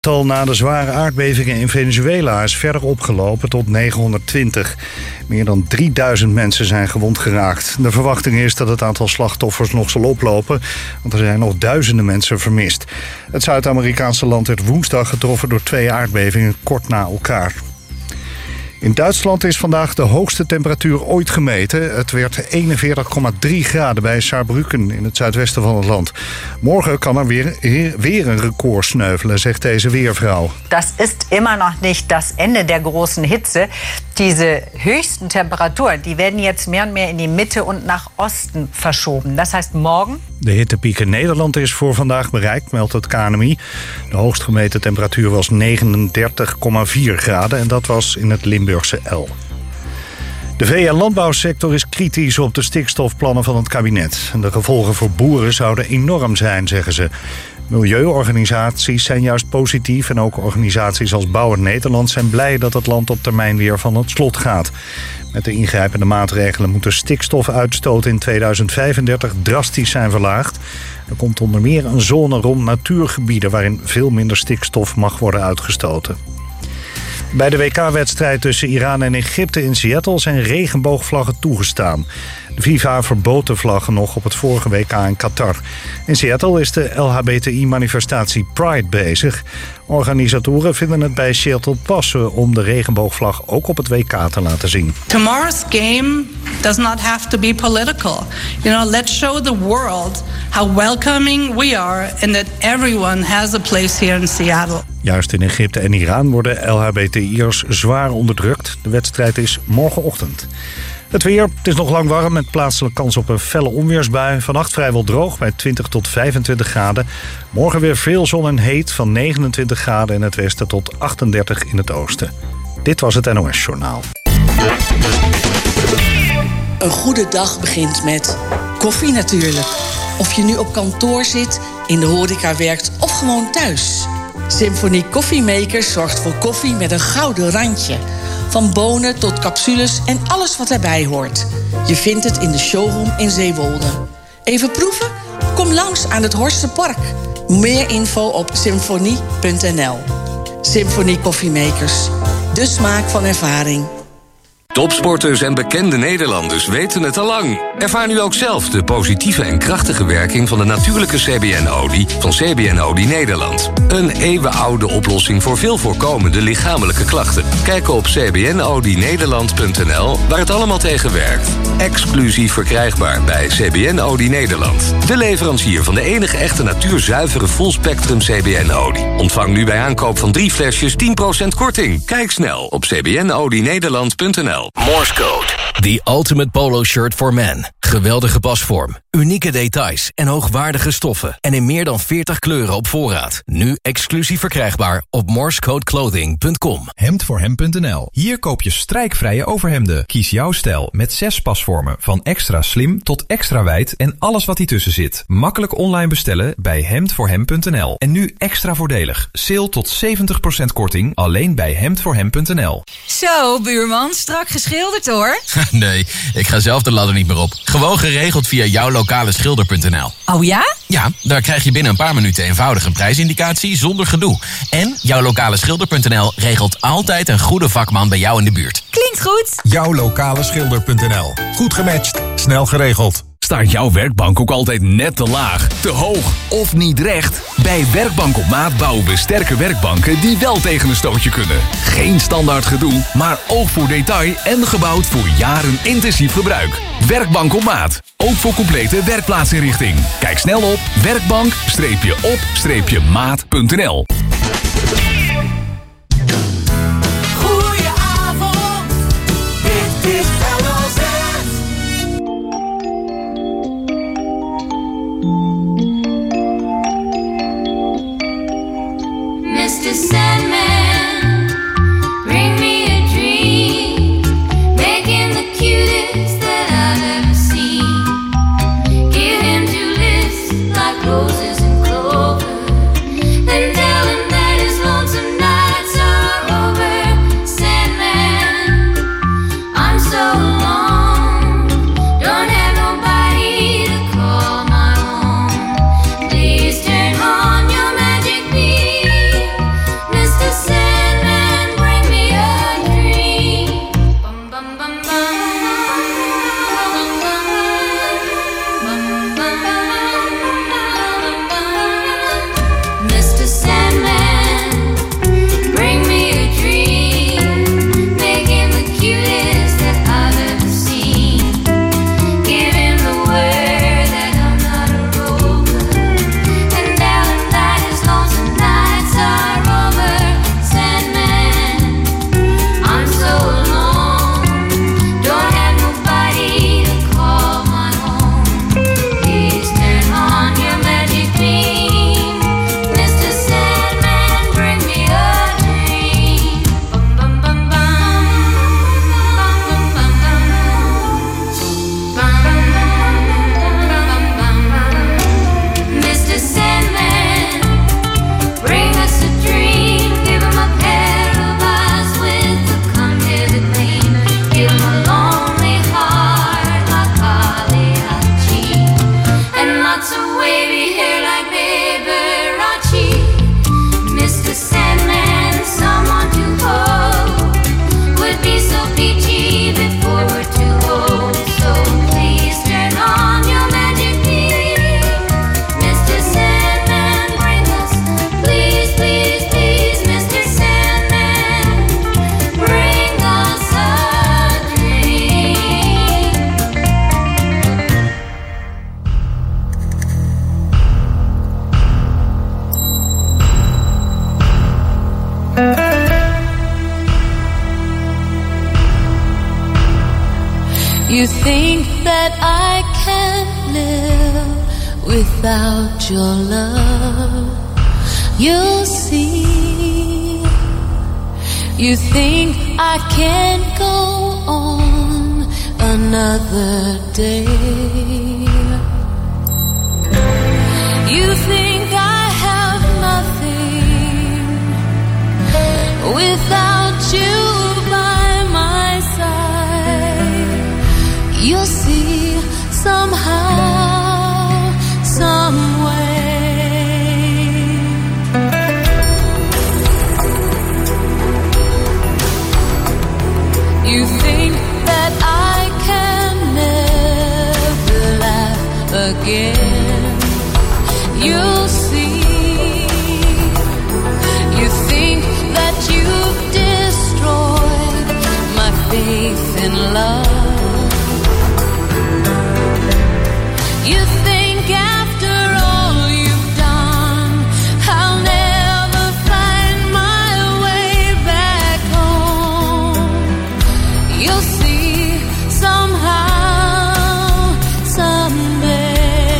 Het aantal na de zware aardbevingen in Venezuela is verder opgelopen tot 920. Meer dan 3000 mensen zijn gewond geraakt. De verwachting is dat het aantal slachtoffers nog zal oplopen, want er zijn nog duizenden mensen vermist. Het Zuid-Amerikaanse land werd woensdag getroffen door 2 aardbevingen kort na elkaar. In Duitsland is vandaag de hoogste temperatuur ooit gemeten. Het werd 41,3 graden bij Saarbrücken in het zuidwesten van het land. Morgen kan er weer een record sneuvelen, zegt deze weervrouw. Dat is immer nog niet das Ende der großen Hitze. Diese höchsten Temperaturen, die werden jetzt mehr und mehr in die Mitte und nach Osten verschoben. Das heißt morgen. De hittepiek in Nederland is voor vandaag bereikt, meldt het KNMI. De hoogst gemeten temperatuur was 39,4 graden en dat was in het Limburgse El. De vee- en landbouwsector is kritisch op de stikstofplannen van het kabinet. De gevolgen voor boeren zouden enorm zijn, zeggen ze. Milieuorganisaties zijn juist positief en ook organisaties als Bouwen Nederland zijn blij dat het land op termijn weer van het slot gaat. Met de ingrijpende maatregelen moet de stikstofuitstoot in 2035 drastisch zijn verlaagd. Er komt onder meer een zone rond natuurgebieden waarin veel minder stikstof mag worden uitgestoten. Bij de WK-wedstrijd tussen Iran en Egypte in Seattle zijn regenboogvlaggen toegestaan. De FIFA verbood de vlaggen nog op het vorige WK in Qatar. In Seattle is de LHBTI-manifestatie Pride bezig. Organisatoren vinden het bij Seattle passen om de regenboogvlag ook op het WK te laten zien. Tomorrow's game does not have to be political. Let's show the world how welcoming we are and that everyone has a place here in Seattle. Juist in Egypte en Iran worden LHBTI'ers zwaar onderdrukt. De wedstrijd is morgenochtend. Het weer, het is nog lang warm met plaatselijk kans op een felle onweersbui. Vannacht vrijwel droog bij 20 tot 25 graden. Morgen weer veel zon en heet van 29 graden in het westen tot 38 in het oosten. Dit was het NOS Journaal. Een goede dag begint met koffie natuurlijk. Of je nu op kantoor zit, in de horeca werkt of gewoon thuis. Symphony Koffiemakers zorgt voor koffie met een gouden randje. Van bonen tot capsules en alles wat erbij hoort. Je vindt het in de showroom in Zeewolde. Even proeven? Kom langs aan het Horstenpark. Meer info op symfonie.nl. Symphony Koffiemakers. De smaak van ervaring. Topsporters en bekende Nederlanders weten het al lang. Ervaar nu ook zelf de positieve en krachtige werking van de natuurlijke CBN-olie van CBN-olie Nederland. Een eeuwenoude oplossing voor veel voorkomende lichamelijke klachten. Kijk op cbnolienederland.nl waar het allemaal tegen werkt. Exclusief verkrijgbaar bij CBN-olie Nederland. De leverancier van de enige echte natuurzuivere fullspectrum CBN-olie. Ontvang nu bij aankoop van 3 flesjes 10% korting. Kijk snel op cbnolienederland.nl. Morse Code. The ultimate polo shirt for men. Geweldige pasvorm, unieke details en hoogwaardige stoffen. En in meer dan 40 kleuren op voorraad. Nu exclusief verkrijgbaar op morsecodeclothing.com. Hemdvoorhem.nl. Hier koop je strijkvrije overhemden. Kies jouw stijl met 6 pasvormen. Van extra slim tot extra wijd en alles wat tussen zit. Makkelijk online bestellen bij hemdvoorhem.nl. En nu extra voordelig. Sale tot 70% korting alleen bij hemdvoorhem.nl. Zo, buurman, strak geschilderd hoor. Nee, ik ga zelf de ladder niet meer op. Gewoon geregeld via jouwlokaleschilder.nl. Oh ja? Ja, daar krijg je binnen een paar minuten eenvoudig een prijsindicatie zonder gedoe. En jouwlokaleschilder.nl regelt altijd een goede vakman bij jou in de buurt. Klinkt goed. Jouwlokaleschilder.nl. Goed gematcht, snel geregeld. Staat jouw werkbank ook altijd net te laag, te hoog of niet recht? Bij Werkbank op Maat bouwen we sterke werkbanken die wel tegen een stootje kunnen. Geen standaard gedoe, maar oog voor detail en gebouwd voor jaren intensief gebruik. Werkbank op Maat, ook voor complete werkplaatsinrichting. Kijk snel op werkbank-op-maat.nl. Goedenavond, dit is LOZ. Mr. Sandman, bring me a dream, making the cutest that I've ever seen. Give him 2 lips like roses and clover, then tell him that his lonesome nights are over. Sandman, I'm so alone, don't have nobody to call my own. Please turn on your magic beam. You think that I can't live without your love. You'll see. You think I can't go on another day. You think I have nothing without you by my side. You'll see somehow, some way. You think that I can never laugh again. You'll see. You think that you've destroyed my faith in love. You think after all you've done, I'll never find my way back home. You'll see somehow, someday.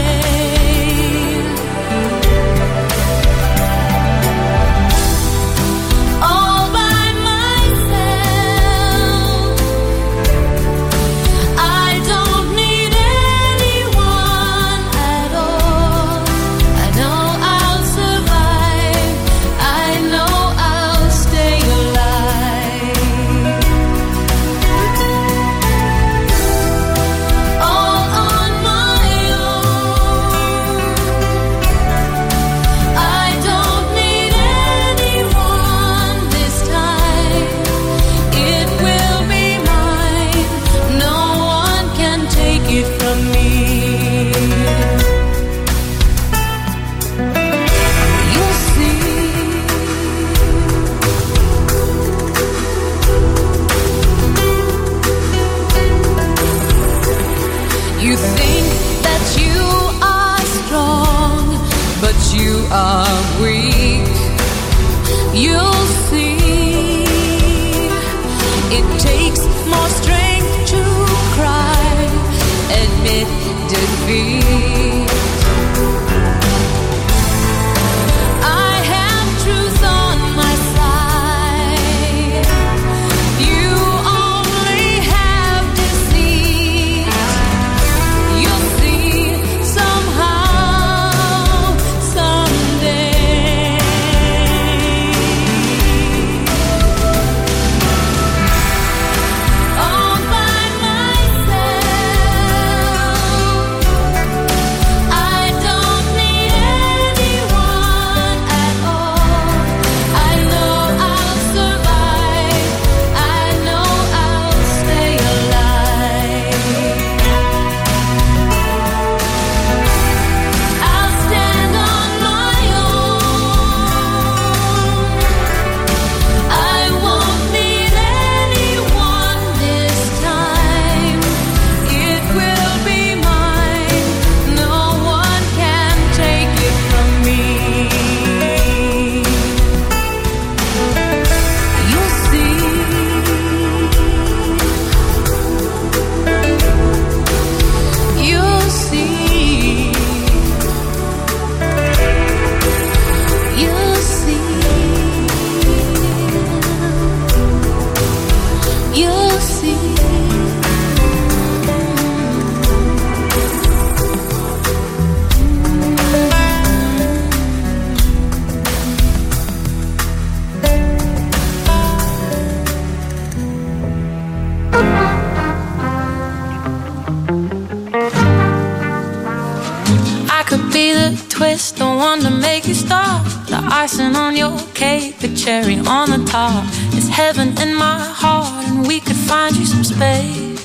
All by myself, I don't need anyone at all. I know I'll survive. I know I'll stay alive. All on my own. I don't need anyone this time. It will be mine. No one can take it from me. You'll see. You think that you are strong, but you are weak. You'll see. It takes more strength to cry, admit defeat. I have truth on my side. You only have deceit. You'll see somehow, someday. All by myself, I don't need anyone at all. I know I'll survive. I know I'll stay alive. I'll stand on my own. I won't need anyone this time. It will be mine. No one can take it from me. You'll see. You'll see. You'll see. You'll see. I could be the twist, the one to make you stop, the icing on your cake, the cherry on the top. It's heaven in my heart, and we could find you some space.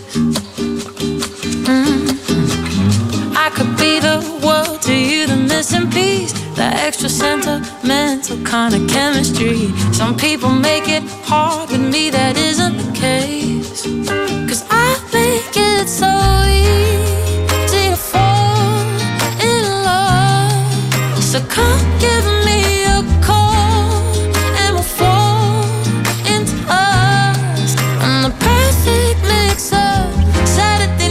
I could be the world to you, the missing piece, the extra sentimental kind of chemistry. Some people make it hard, with me that isn't the case. 'Cause I think it's so easy to fall in love. So come give me a call, and we'll fall into us. And the perfect mix of Saturday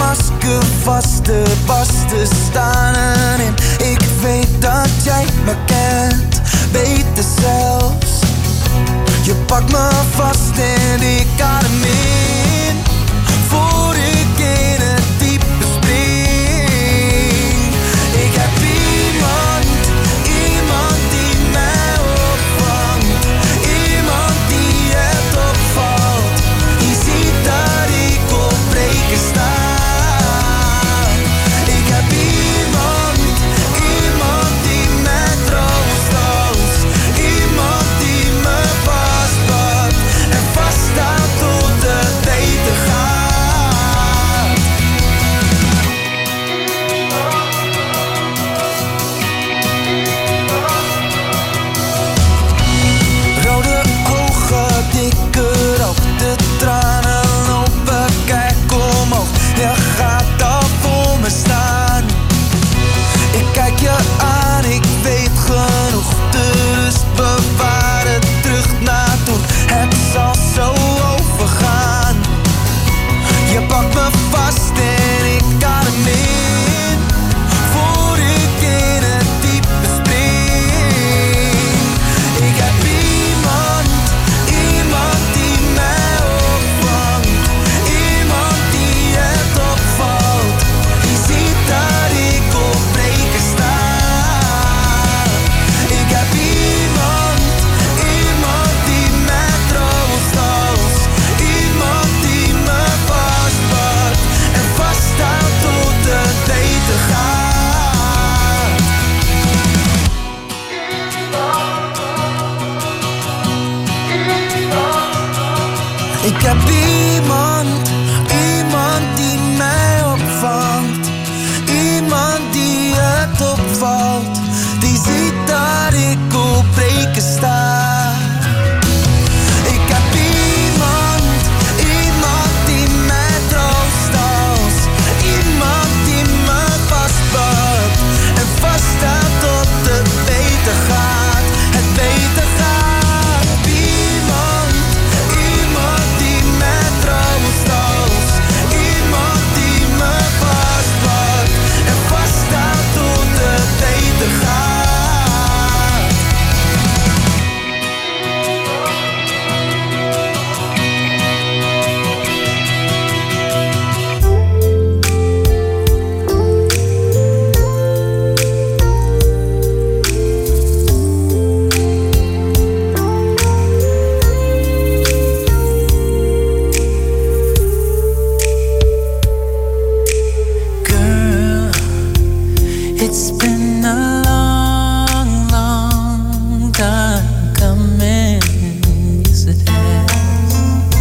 masker vast te pas te staan. En ik weet dat jij me kent, beter zelfs. Je pakt me vast en ik adem in, voor ik in het diepe spring. Ik heb iemand die mij opvangt, iemand die het opvalt, die ziet dat ik op breken sta. Ik heb iemand die mij troost als, iemand die me vastpakt en vasthoudt tot het beter gaat. Rode ogen, dikke rook, de tranen lopen, kijk omhoog. Je gaat al voor me staan. Ik kijk je aan, ik weet genoeg. De rust bewaren, terug naar toen. Het zal zo overgaan. Je pakt me vast en ik adem in, voor ik in het diepe spring. Ik heb iemand die mij opvangt, iemand die het opvalt, die ziet dat ik op breken sta. Ik heb iemand die mij troost als, iemand die me vastpakt en vasthoudt tot het beter gaat. Ik heb iemand die mij opvangt, iemand die het opvalt, die ziet dat ik op breken sta. Ik heb iemand die mij troost als, iemand die me vastpakt en vasthoudt tot het beter gaat, het beter gaat. Iemand die mij troost als, iemand die me vastpakt en vasthoudt tot het beter gaat. Girl, it's been a long, long time coming. Yes, it has.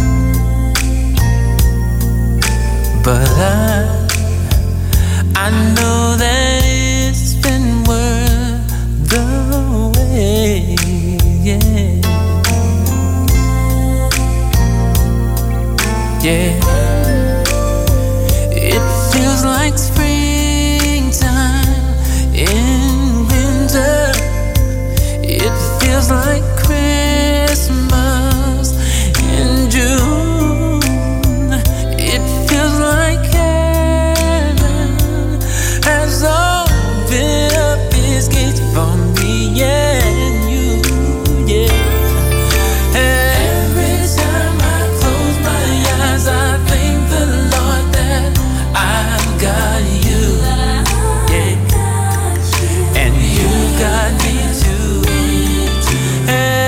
But I know that it's been worth the wait. Yeah. Yeah. It feels like springtime in winter. It feels like Christmas in June. It feels like heaven has opened up its gates for me and you. Yeah. Every time I close my eyes, I thank the Lord that I've got you. Yeah. And you got me too.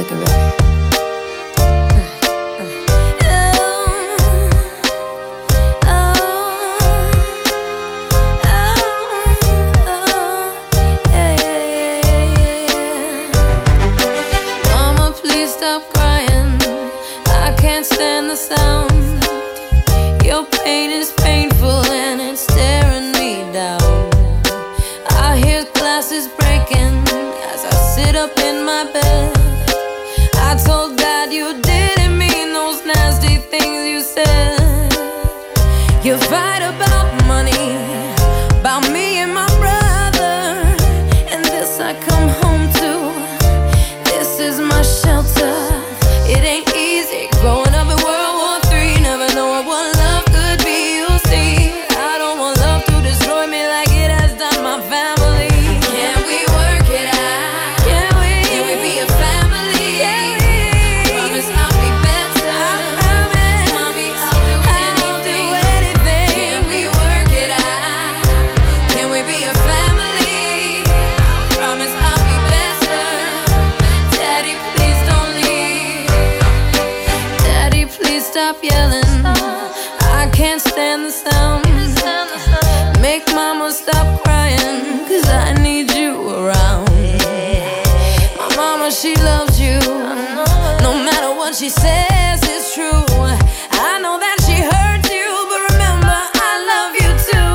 Take it back. Mama, please stop crying. I can't stand the sound. Your pain is painful and it's tearing me down. I hear glasses breaking as I sit up in my bed. I told God you didn't mean those nasty things you said. You fight about money, about me and my brother, and this I come home to. This is my shelter. It ain't easy growing up in World War III, never knowing what love could be. You'll see, I don't want love to destroy me like it has done my family. Can we work it out? Can we be a family? Promise I'll be better. Mommy, I'll do anything. Can we work it out? Can we be a family? Promise I'll be better. Daddy, please don't leave. Daddy, please stop yelling. I can't stand the sound. Make mama stop crying, 'cause I need you around. My mama, she loves you. No matter what she says, it's true. I know that she hurts you, but remember, I love you too.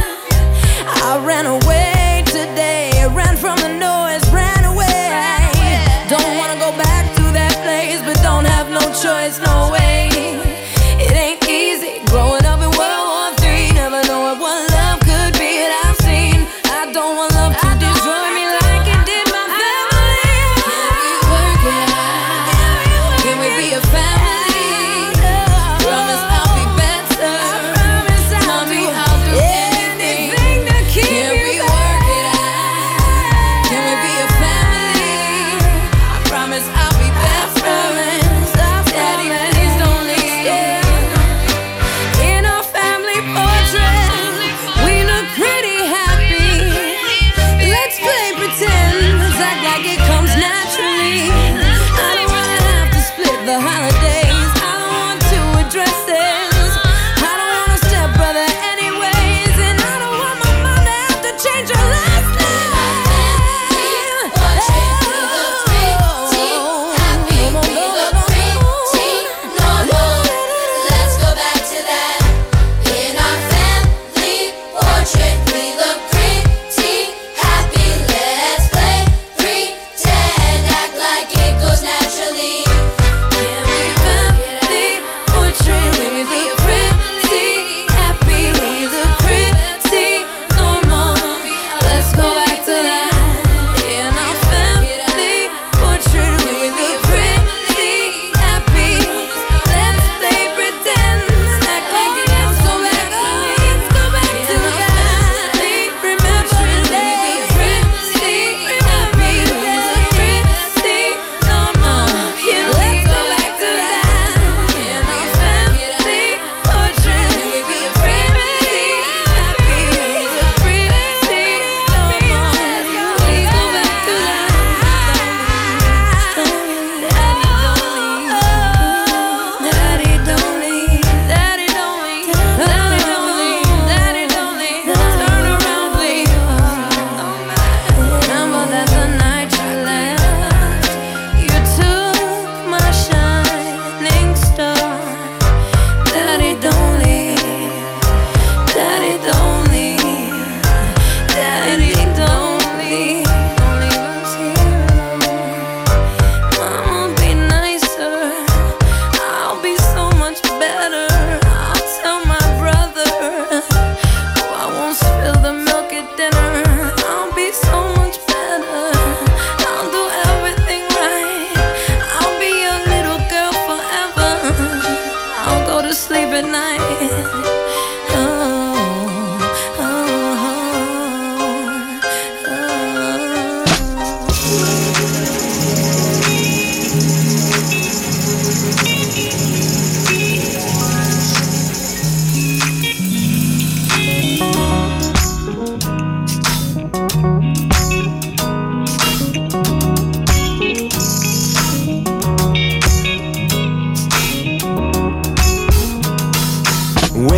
I ran away today, ran from the noise, ran away. Don't wanna go back to that place, but don't have no choice, no way. It ain't easy growing up in World War III, never knowing what love could be that I've seen. I don't want love to destroy me like it did my family. Can we work it out? Can we be a family? Promise I'll be better. Mommy, I'll do anything to keep you. Can we work it out? Can we be a family? I promise I'll be better. Daddy,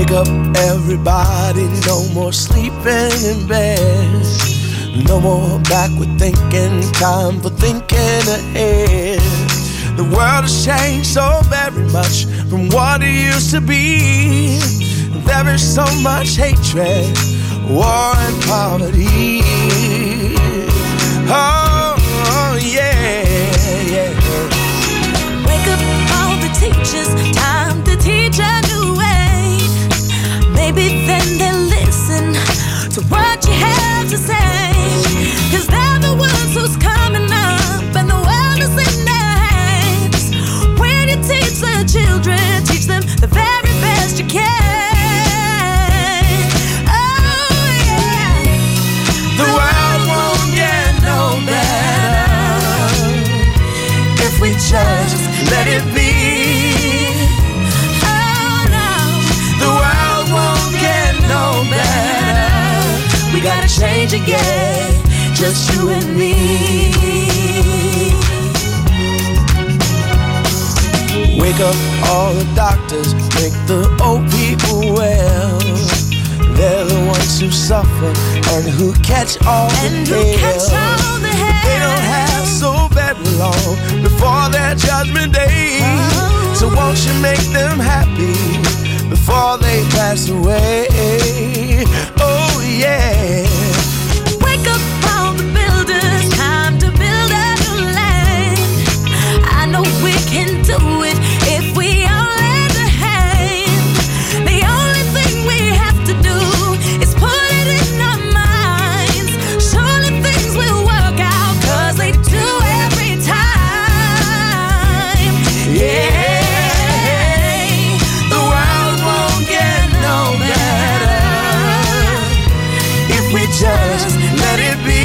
Wake up everybody, no more sleeping in bed. No more backward thinking, time for thinking ahead. The world has changed so very much from what it used to be. There is so much hatred, war and poverty. Oh, yeah. Wake up all the teachers, time to teach a new way. Maybe then they'll listen to what you have to say. 'Cause they're the ones who's coming up and the world is in their hands. When you teach the children, teach them the very best you can. Oh yeah. The world won't get no better if we just let it be. Oh no. The world won't get no better. We gotta change again, just you and me. Wake up all the doctors, make the old people well. They're the ones who suffer and who catch all the hell. They don't have so very long before their judgment day. So won't you make them happy before they pass away? Oh yeah. Wake up all the builders, time to build a new land. I know we can do it if we all lend a hand. The only thing we have to do is put it in our minds. Surely things will work out, 'cause they do every time. Yeah. The world won't get no better if we just let it be.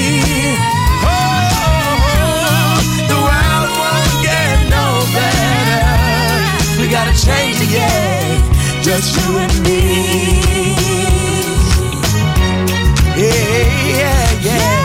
Oh, the world won't get no better. We gotta change again, just you and me. Yeah.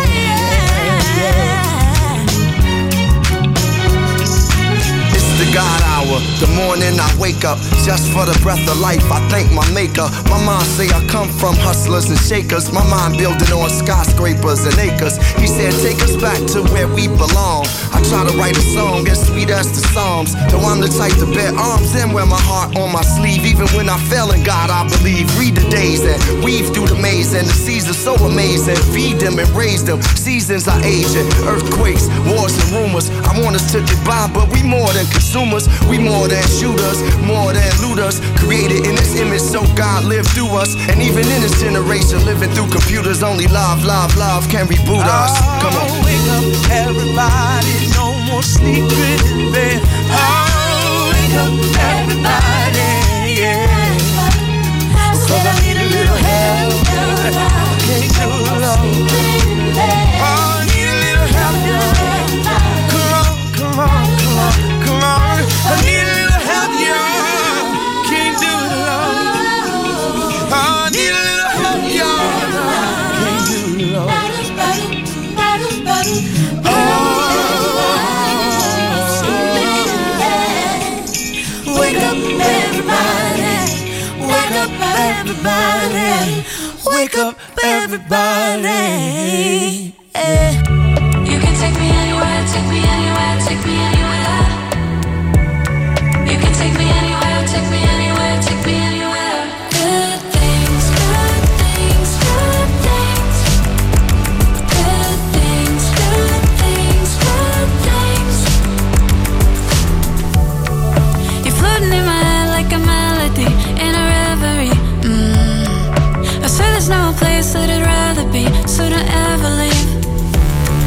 It's the God hour, the morning I wake up just for the breath of life. I thank my maker. My mom say I come from hustlers and shakers. My mind building on skyscrapers and acres. He said take us back to where we belong. I try to write a song as sweet as the Psalms. Though I'm the type to bear arms and wear my heart on my sleeve. Even when I fail in God, I believe. Read the days and weave through the maze, and the seasons so amazing. Feed them and raise them. Seasons are aging, earthquakes, wars and rumors. I want us to get by, but we more than consumers. We more than shooters, more than looters. Created in His image, so God lived through us. And even in this generation, living through computers, only love can reboot us. Come on. Wake up, everybody, no more sleeping in bed. Oh, wake up, everybody, yeah. 'Cause I need a little help. I can't do it alone. Oh, I need a little help, yeah. Come on. I need a little help, yeah. Can't do it alone. Oh, I need a little help, yeah. Can't do it alone. Wake up everybody, wake up everybody, wake up everybody. Yeah. You can take me anywhere, take me anywhere, take me anywhere. You can take me anywhere, take me anywhere, take me anywhere. Good things, good things, good things. Good things, good things, good things. You're floating in my head like a melody in a reverie. I swear there's no place that I'd rather be, so don't ever leave.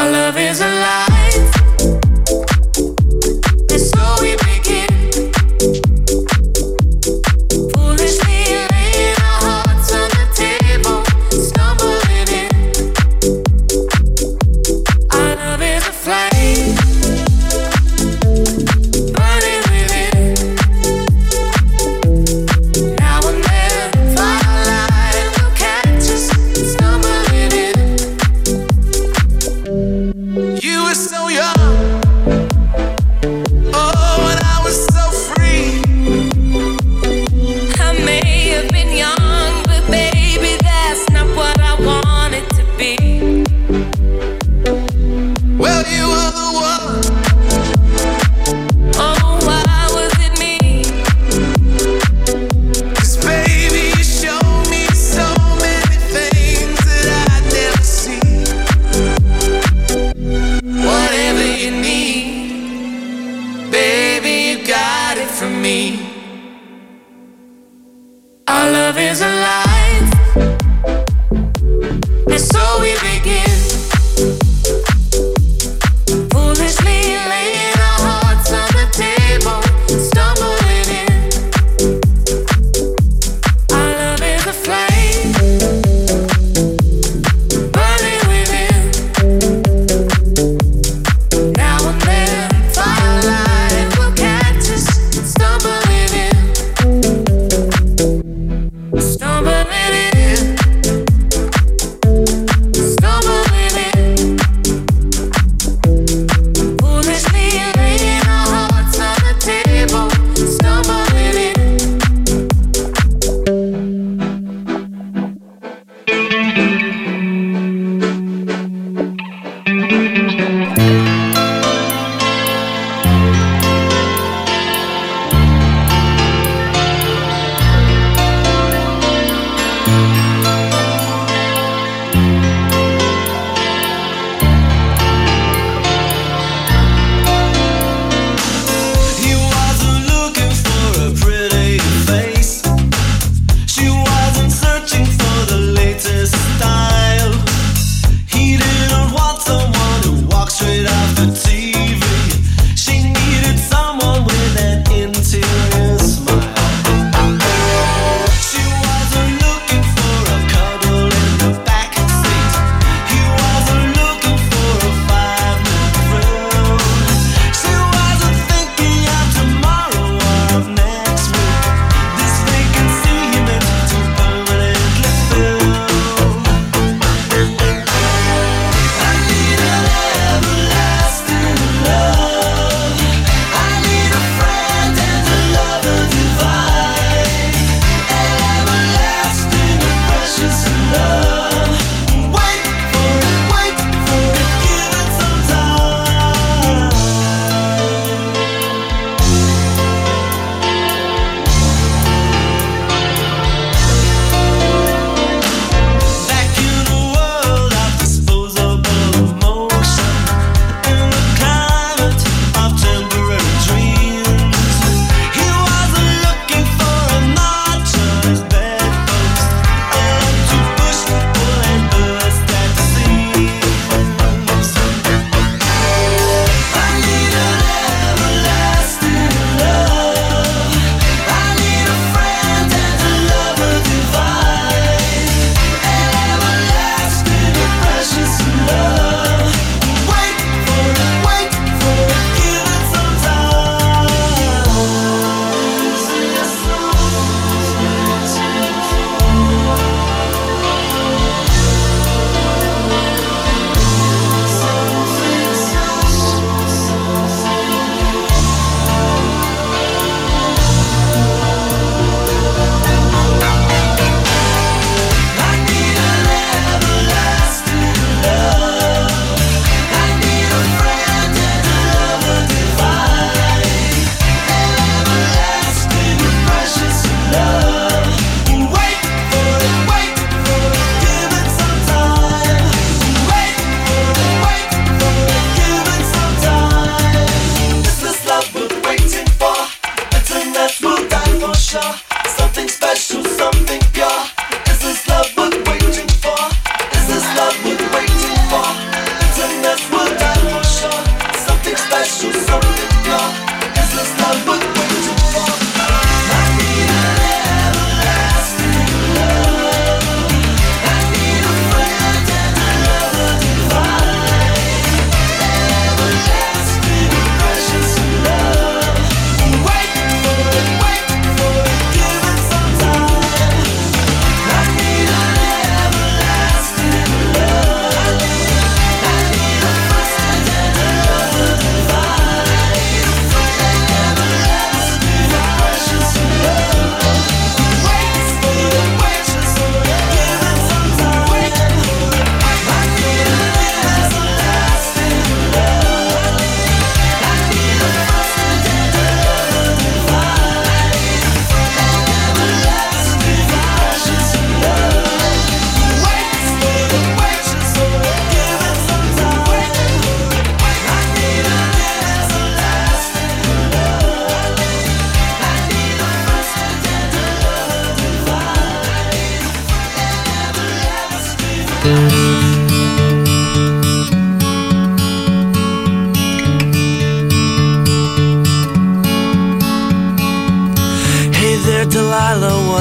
Our love is alive. And so we begin. Foolishly laying our hearts on the table, stumbling in. Our love is a flame, burning within. Now and then, firelight will catch us stumbling in. You were so young, oh, and I was so free. I may have been young, but baby, that's not what I wanted to be. Well, you were the one. Oh, why was it me? 'Cause baby, you showed me so many things that I'd never see. Whatever you need, baby, you got it from me. Our love is alive, and so we begin.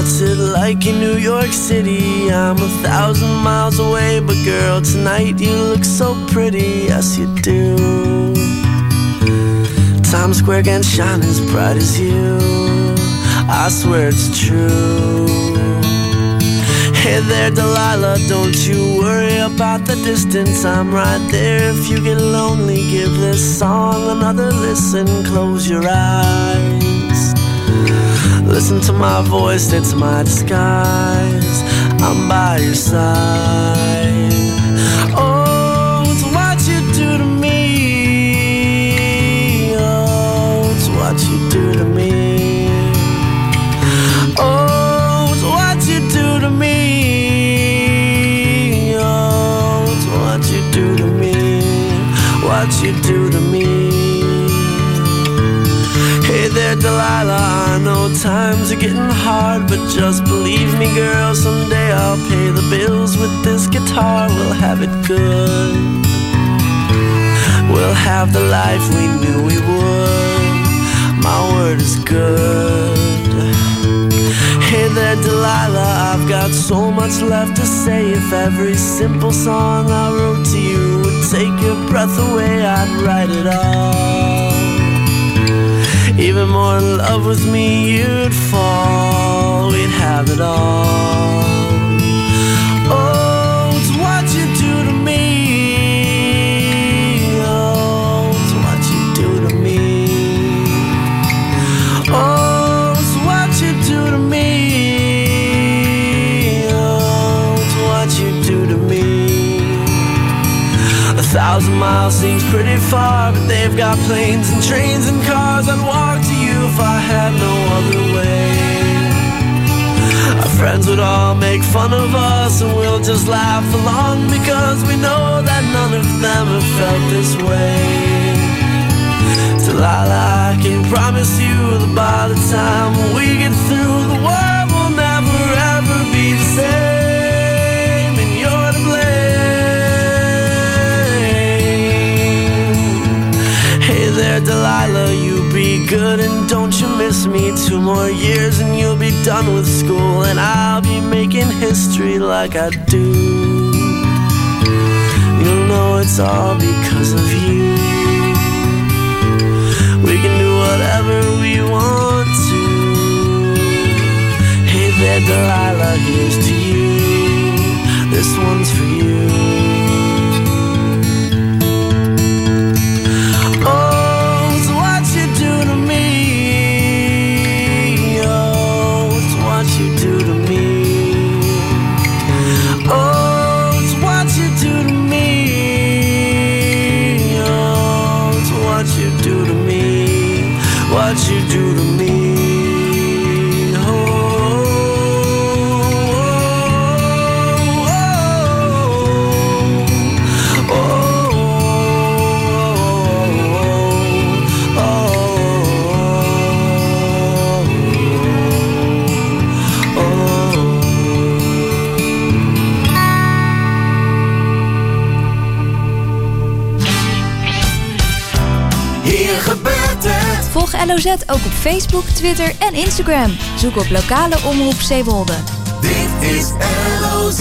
What's it like in New York City? I'm 1,000 miles away, but girl, tonight you look so pretty, yes you do. Times Square can't shine as bright as you, I swear it's true. Hey there, Delilah, don't you worry about the distance. I'm right there if you get lonely. Give this song another listen. Close your eyes. Listen to my voice, it's my disguise. I'm by your side. Oh, it's what you do to me. Oh, it's what you do to me. Oh, it's what you do to me. What you do to me, what you do to me. Hey there, Delilah, I know times are getting hard, but just believe me, girl, someday I'll pay the bills with this guitar. We'll have it good. We'll have the life we knew we would. My word is good. Hey there, Delilah, I've got so much left to say. If every simple song I wrote to you would take your breath away, I'd write it all. Even more in love with me, you'd fall. We'd have it all. Oh, it's what you do to me. Oh, it's what you do to me. Oh, it's what you do to me. You do to me. 1,000 miles seems pretty far, but they've got planes and trains and cars. I'd walk to you if I had no other way. Our friends would all make fun of us, and we'll just laugh along, because we know that none of them have felt this way. Delilah, I can promise you that by the time we get through, the world will never ever be the same. Hey there, Delilah, you be good and don't you miss me. 2 more years and you'll be done with school, and I'll be making history like I do. You'll know it's all because of you. We can do whatever we want to. Hey there, Delilah, here's to you. This one's for you. Oh, it's what you do to me. Oh, it's what you do to me. Oh, it's what you do to me. Oh, it's what you do to me. What you do to me. Volg LOZ ook op Facebook, Twitter en Instagram. Zoek op lokale omroep Zeewolde. Dit is LOZ.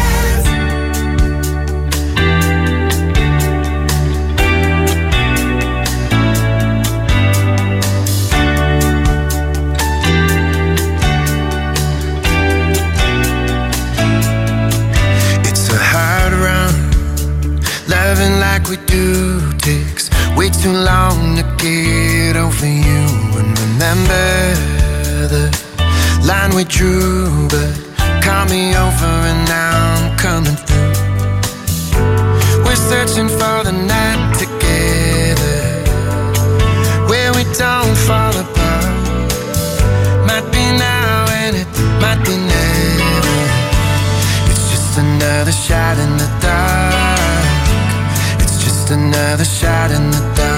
It's a hard run, loving like we do takes way too long to get over you and remember the line we drew, but call me over and now I'm coming through. We're searching for the night together, where we don't fall apart. Might be now and it might be never. It's just another shot in the dark. It's just another shot in the dark.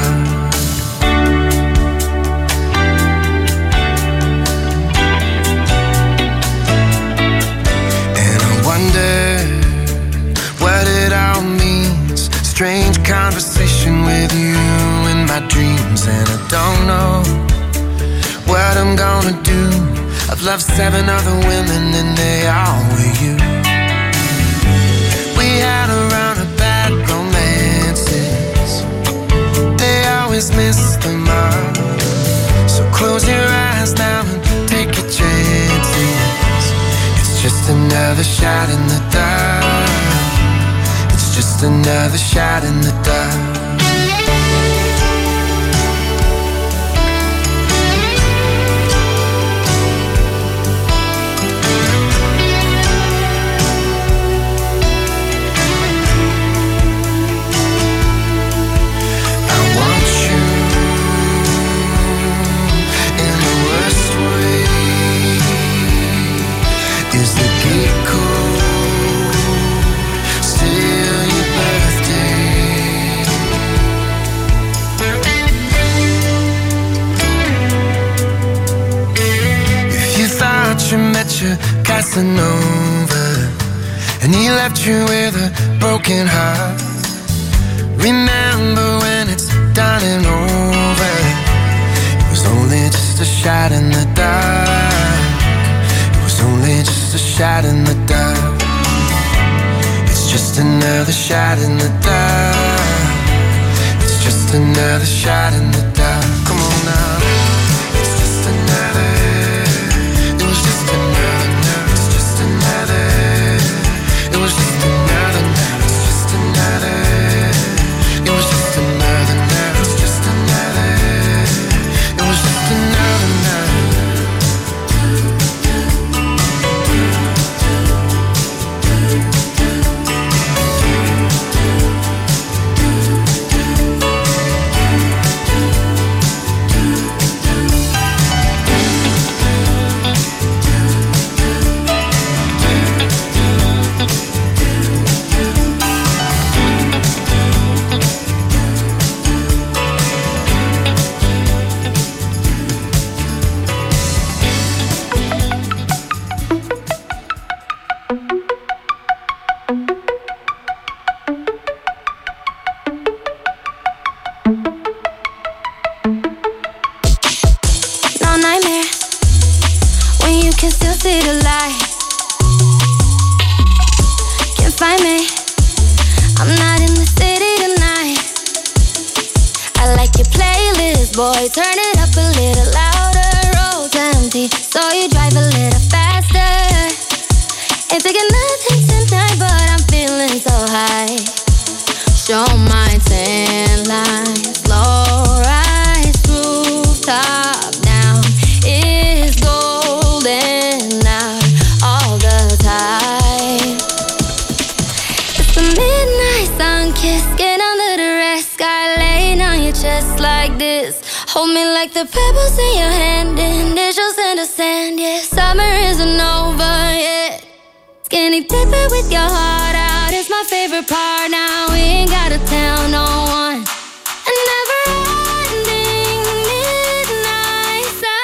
What it all means. Strange conversation with you in my dreams, and I don't know what I'm gonna do. I I've loved 7 other women and they all were you. We had a round of bad romances, they always miss the mark. So close your eyes now and take your chances. It's just another shot in the dark. It's just another shot in the dark. You met your Casanova and he left you with a broken heart. Remember when it's done and over, it was only just a shot in the dark. It was only just a shot in the dark. It's just another shot in the dark. It's just another shot in the dark. Come on now. It's just another. Boy, turn it up a little louder. Road's empty, so you drive a little faster. Ain't thinking nothing tonight, but I'm feeling so high. Show my tan lines, low rise, rooftop down. It's golden out all the time. It's the midnight sun kiss, get under the red sky, laying on your chest like this. Hold me like the pebbles in your hand, initials in the sand, yeah. Summer isn't over yet. Skinny dipping with your heart out is my favorite part. Now we ain't gotta tell no one. A never-ending midnight sun.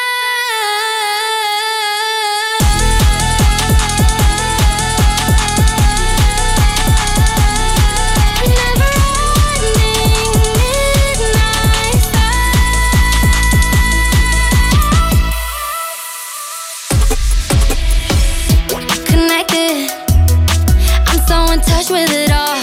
With it all,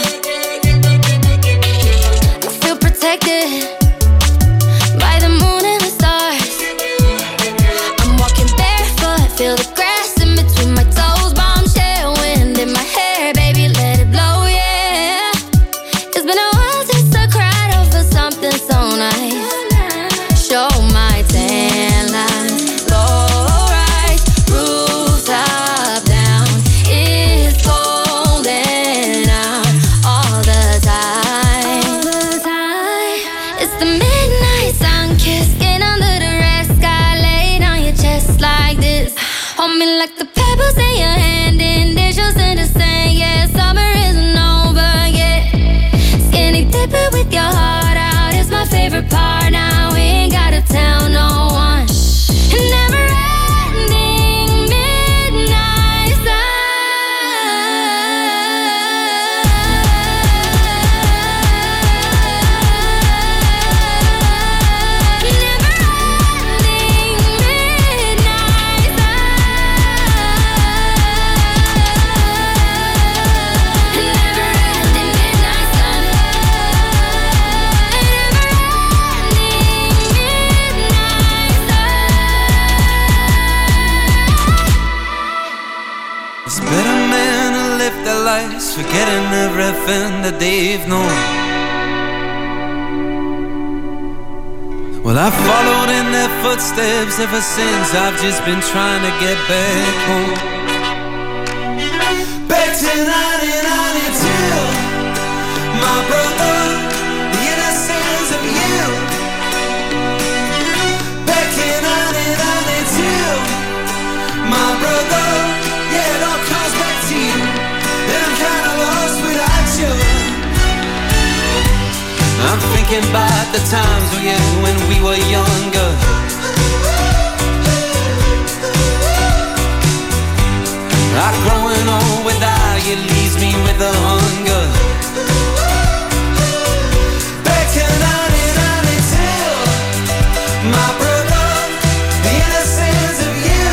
I feel protected by the moon and the stars. I'm walking barefoot, feel the grass in between my toes. Bombshell wind in my hair, baby, let it blow, yeah. It's been a while since I cried over something so nice. Show my tan lines, low rise, rooftop down. It's golden all the time. It's the midnight sun kiss, get under the red sky, laid on your chest like this. Hold me like the pebbles in your hand, initials in the sand, yeah. Summer isn't over yet. Skinny dipping with your heart out is my favorite part. Now we ain't gotta tell no one. Never-ending midnight sun. Never-ending midnight sun. lives, forgetting everything that they've known. Well, I've followed in their footsteps ever since. I've just been trying to get back home. Back to 1992, my brother, the innocence of you. Back in 1992, my brother, yeah, it all comes back to you. And I'm kinda lost without you. I'm thinking about the times when we were younger. Growing old without you leaves me with a hunger. Back to 1992, my brother, the innocence of you.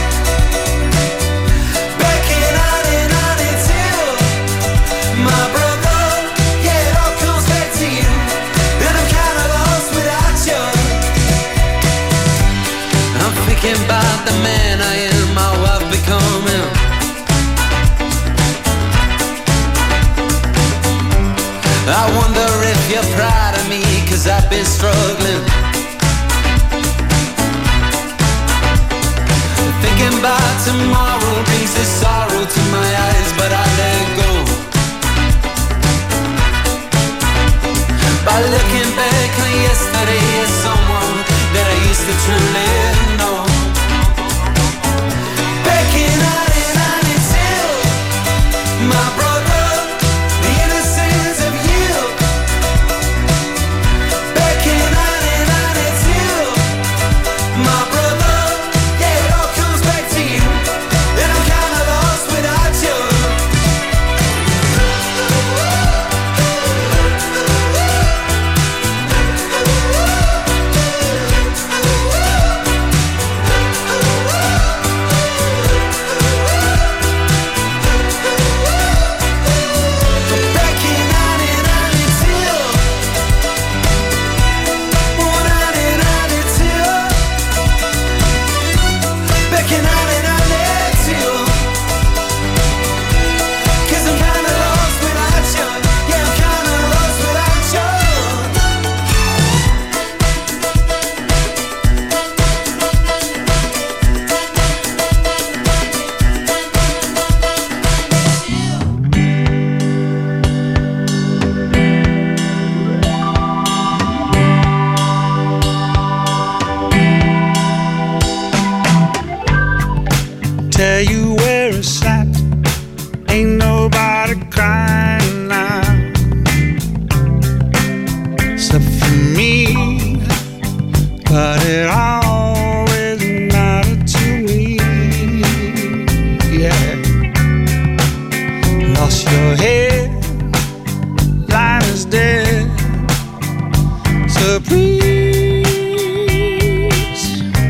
Back in 1992, my brother, yeah, it all comes back to you. And I'm kinda lost without you. I'm thinking about the man I am, how I've become him. I wonder if you're proud of me, 'cause I've been struggling. Thinking about tomorrow brings this sorrow to my eyes, but I let go. By looking back on yesterday as someone that I used to truly know. Back in 1992, my brother, the innocence of you. Back in 1992, my brother, yeah, it all comes back to you. And I'm kinda lost without you. Tell you where it's at, ain't nobody crying now, except for me. But it always mattered to me, yeah. Lost your head, life is dead, so please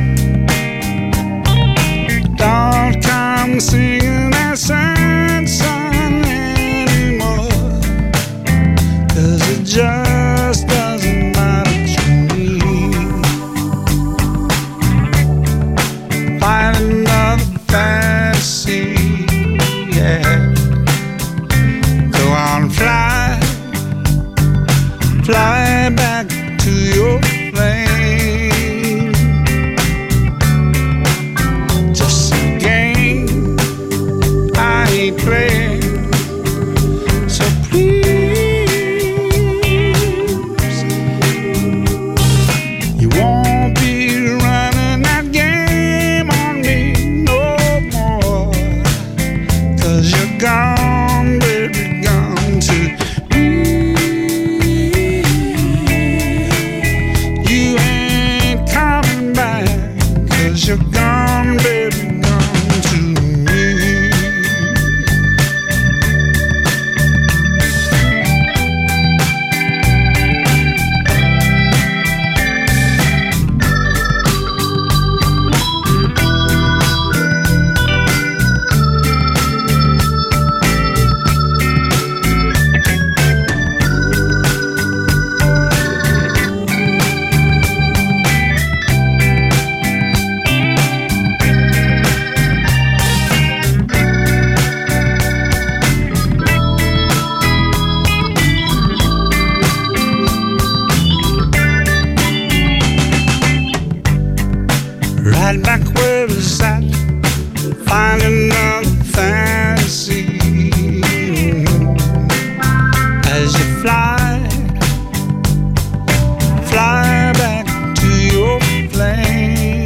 don't come singing that sad song anymore, 'cause it just doesn't matter to me. Find another fantasy, yeah. Go on, fly back to your flame. Just a game I ain't playing, so please, you won't be running that game on me no more, 'cause you're gone, baby, gone to me. right back where we sat, find another fantasy. As you fly back to your plane.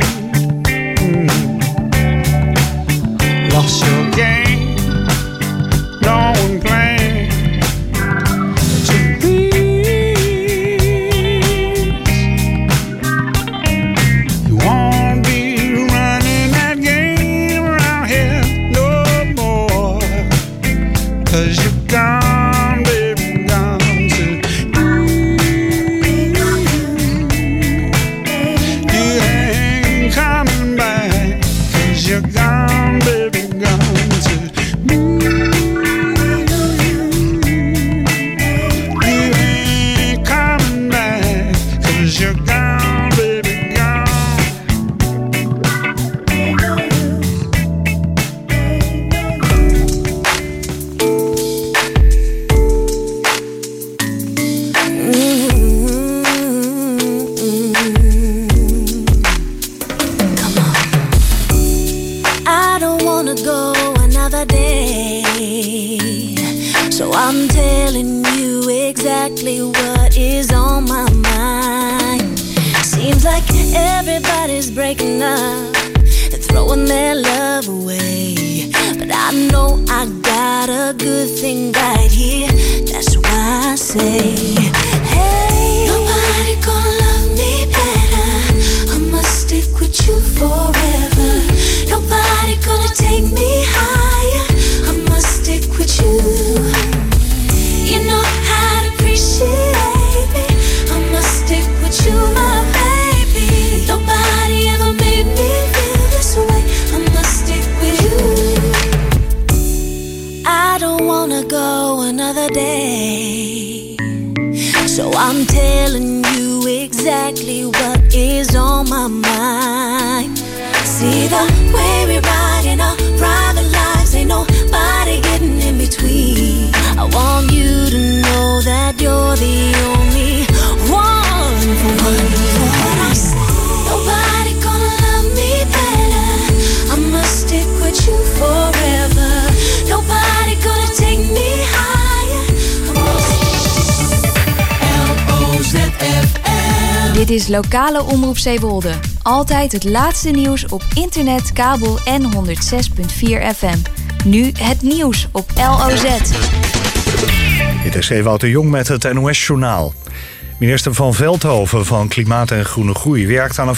Lost your game, no one playing to please. You won't be running that game around here no more, 'cause you're gone, baby, gone to you ain't coming back, 'cause you're gone, baby, gone to me. You ain't coming back, 'cause you're gone, baby, gone. I don't wanna go another day, so I'm telling you exactly what is on my mind. Seems like everybody's breaking up and throwing their love away, but I know I got a good thing right here. That's why I say, hey, nobody gonna love me better. I must stick with you forever. Nobody gonna take me higher. I must stick with you. You know how to appreciate me. I must stick with you, my baby. Nobody ever made me feel this way. I must stick with you. I don't wanna go another day, so I'm telling you exactly what is on my mind. See the way we ride in our private lives, ain't nobody getting in between. I want you to know that you're the only one for what I say. Nobody gonna love me better. I must stick with you forever. Nobody gonna take me higher. LOZFM. Dit is lokale omroep Zeewolde. Altijd het laatste nieuws op internet, kabel en 106.4 FM. Nu het nieuws op LOZ. Dit is Ewout de Jong met het NOS-journaal. Minister Van Veldhoven van Klimaat en Groene Groei werkt aan een